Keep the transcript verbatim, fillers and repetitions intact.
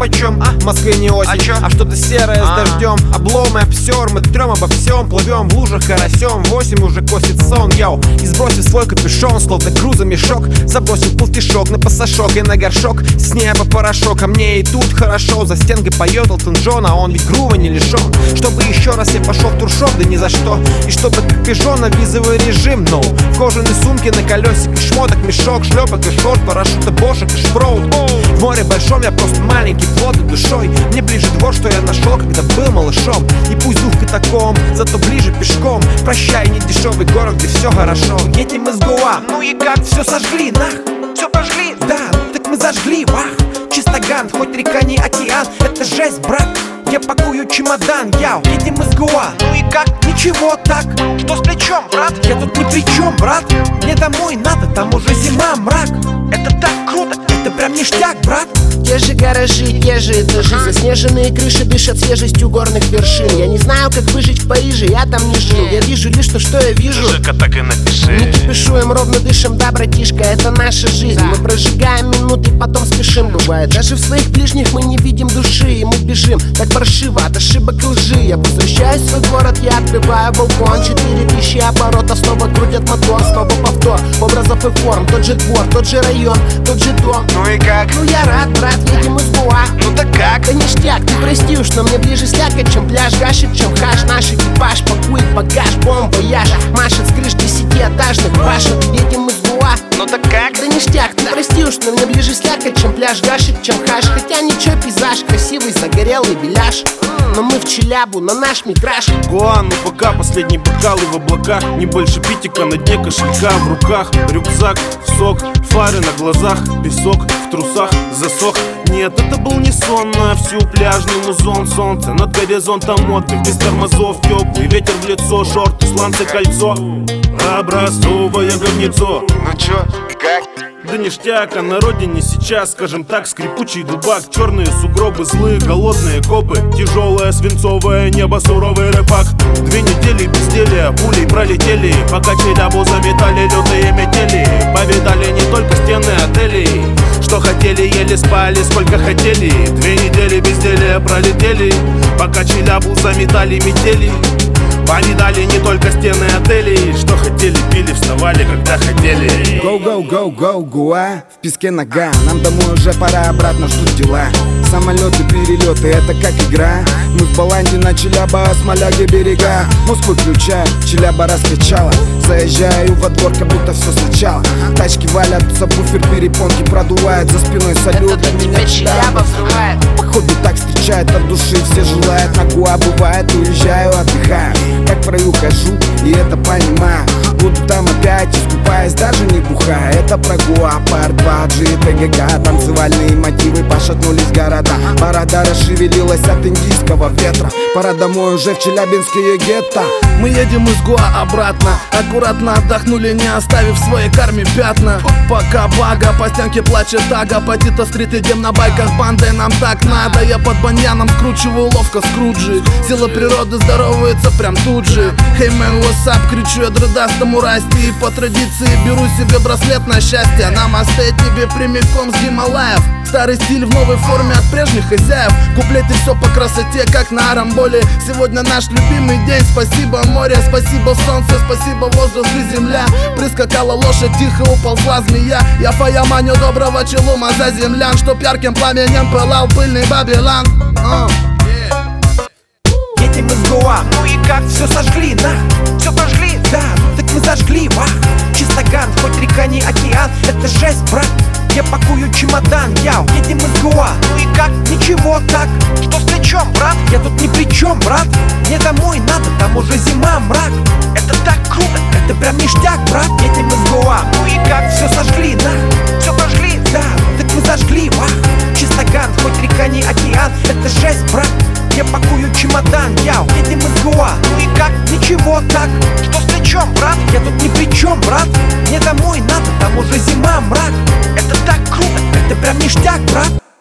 почем? А? В Москве не осень, а, чё? А что-то серое а. с дождем. Обломы, обсер, мы трем обо всем. Плывем в лужах карасем, восемь уже косит сон, йоу. И сбросив свой капюшон, словно грузомешок, забросил полтишок на пассажок и на горшок. С неба порошок, а мне и тут хорошо. За стенкой поет Элтон Джон, а он ведь грува не лишен. Чтобы еще раз я пошел в туршоп, да ни за что. И чтобы как пижон на визовый режим, no. В кожаной сумке на колесике шмоток, мешок, шлепок и шорт, парашюта, бошек и шпроут. В море большом я просто маленький плод и душой. Мне ближе двор, что я нашел, когда был малышом. И пусть дух катакомб, зато ближе пешком. Прощай, не дешевый город, где все хорошо. Едем из Гоа, ну и как все сожгли, нах. Все пожгли, да, ну так мы зажгли, вах. Чистоган, хоть река не океан, это жесть, брат. Я пакую чемодан, яу, едем из Гоа. Ну и как? Ничего так. Что с плечом, брат? Я тут ни при чем, брат. Мне домой надо, там уже зима, мрак. Это так круто, это прям ништяк, брат. Те же гаражи, те же этажи, заснеженные крыши дышат свежестью горных вершин. Я не знаю, как выжить в Париже, я там не жил. Я вижу лишь то, что я вижу. Жека, так и напиши. Не кипишуем, ровно дышим, да, братишка, это наша жизнь. Мы прожигаем минуты, потом спешим. Бывает, даже в своих ближних мы не видим души. И мы бежим, так паршиво, от ошибок и лжи. Я возвращаюсь в свой город, я открываю балкон. Четыре тысячи оборотов, снова крутят мотор. Снова повтор, образов и форм. Тот же двор, тот же район, тот же дом. Ну и как? Ну я рад, брат, едем из Гоа. Ну так как? Да ништяк, ты прости уж, но мне ближе слякоть, чем пляж. Гашит, чем хаш, наш экипаж пакует багаж, бомбояж. Машет с крыш десятиэтажных башен. Едем из Гоа. Ну так как? Да ништяк, ты прости уж, но мне ближе слякоть, чем пляж. Гашит, чем хаш, хотя ничего, пейзаж красивый, загорелый беляш. Но мы в Челябу, на наш метраж. Гоа, ну пока последний бокал и в облаках. Не больше питика, на дне кошелька, в руках рюкзак, сок, фары на глазах, песок в трусах засох. Нет, это был не сон, на всю пляжный музон. Солнце над горизонтом, отдых без тормозов. Теплый ветер в лицо, шорты, сланцы, кольцо, образцовое говнецо. Ну чё, как? Да ништяк, а на родине сейчас, скажем так, скрипучий дубак. Черные сугробы, злые, голодные копы. Тяжелое свинцовое небо, суровый рэпак. Две недели безделия, пулей пролетели. Пока Челябу заметали лютые метели. Повидали не только стены отелей. Что хотели, ели, спали, сколько хотели. Две недели безделия пролетели. Пока Челябу заметали метели. Повидали не только стены отелей. Что хотели, пили, вставали, когда хотели. Go, go, go, go, Гоа, в песке нога. Нам домой уже пора, обратно ждут дела. Самолеты, перелеты, это как игра. Мы в Баланде на Челяба, Смоляге берега. Мозг выключаю, Челяба раскачала. Заезжаю во двор, как будто все сначала. Тачки валятся, буфер перепонки продувает. За спиной салют, это для меня Челяба взрывает. Походу так встречают от души, все желают. На Гоа бывает, уезжаю, отдыхаю. Как в раю хожу, и это понимаю. Буду там опять, искупаясь, даже не бухая. Это про Гоа, пар два джи, ТГК. Танцевальные мотивы, пошатнулись города. Борода расшевелилась от индийского ветра. Пора домой уже в челябинские гетто. Мы едем из Гоа обратно. Аккуратно отдохнули, не оставив в своей карме пятна. Пока бага, по стенке плачет тага. По Тито-стрит идем на байках бандой, нам так надо. Я под баньяном скручиваю ловко скруджи. Сила природы здоровается прям тут же. Hey man, what's up, кричу я дрыдастому расти. И по традиции беру себе браслет на счастье. Намасте тебе прямиком с Гималаев. Старый стиль в новой форме от прежних хозяев. Куплеты все по красоте, как на Арамболе. Сегодня наш любимый день. Спасибо море, спасибо солнце, спасибо воздух и земля. Прискакала лошадь, тихо уползла змея. Я фаяманю доброго челума за землян, чтоб ярким пламенем пылал пыльный Бабилан. uh. Едем из Гоа, ну и как все сожгли, на. Все пожгли, да, ну так мы зажгли, вах. Чистоган, хоть река не океан, это жесть, брат. Я пакую чемодан, яу, едем из Гоа. Ну и как? Ничего так. Что с плечом, брат? Я тут ни при чем, брат. Мне домой надо, там уже зима, мрак. Это так круто, это прям ништяк, брат. Едем из Гоа. Ну и как? Все сожгли, на. Все пожгли, да, так мы зажгли, вах. Чистоган, хоть река не океан, это жесть, брат. Я пакую чемодан, яу, едем из Гоа. Ну и как? Ничего так. Что с плечом, брат? Я тут ни при чем, брат. Мне домой надо, там уже зима, мрак. Это так круто, это прям ништяк, брат.